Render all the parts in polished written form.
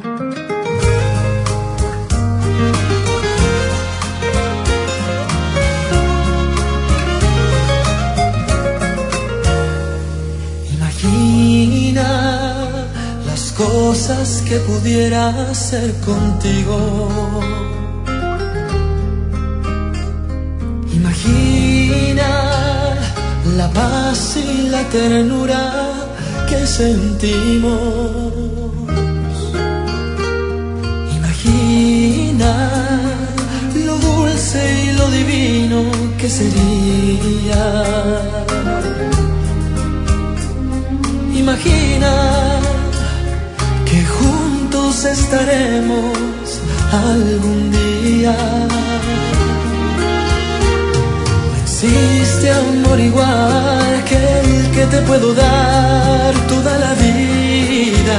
Imagina las cosas que pudiera hacer contigo. Imagina la paz y la ternura que sentimos. Imagina lo dulce y lo divino que sería. Imagina que juntos estaremos algún día. No existe amor igual que el que te puedo dar toda la vida.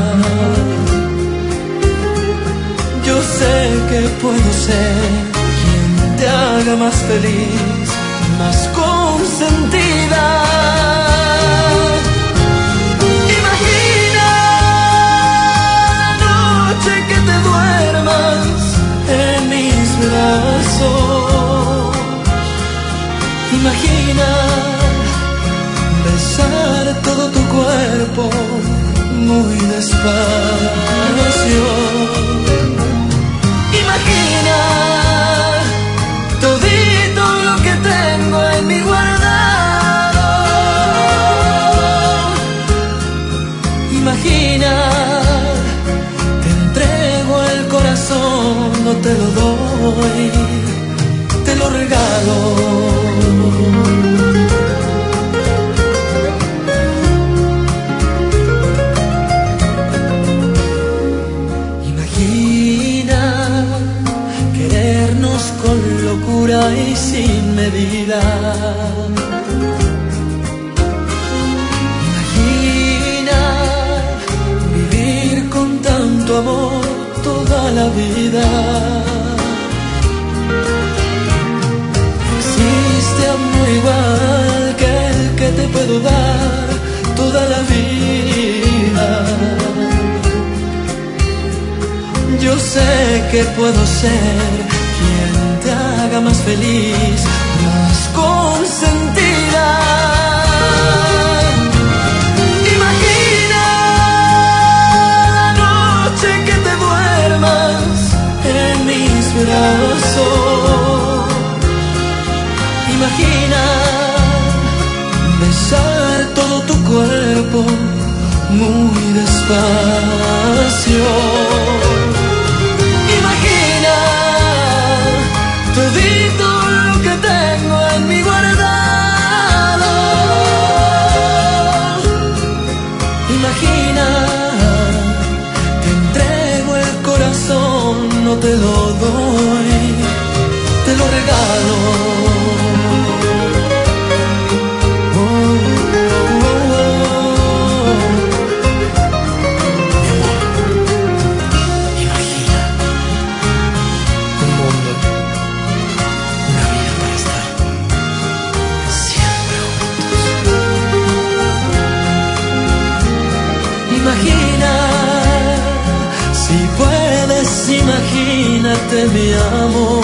Yo sé que puedo ser quien te haga más feliz, más consentida. Imagina besar todo tu cuerpo muy despacio. Imagina todito lo que tengo en mi guardado. Imagina, te entrego el corazón, no te lo doy, te lo regalo. Imagina querernos con locura y sin medida. Imagina vivir con tanto amor toda la vida. Amor igual que el que te puedo dar toda la vida. Yo sé que puedo ser quien te haga más feliz, más consentida. Imagina la noche que te duermas en mis brazos. Imagina besar todo tu cuerpo muy despacio. Imagina todito lo que tengo en mi guardado. Imagina, te entrego el corazón, no te lo doy, te lo regalo. Imagina, si puedes, imagínate mi amor.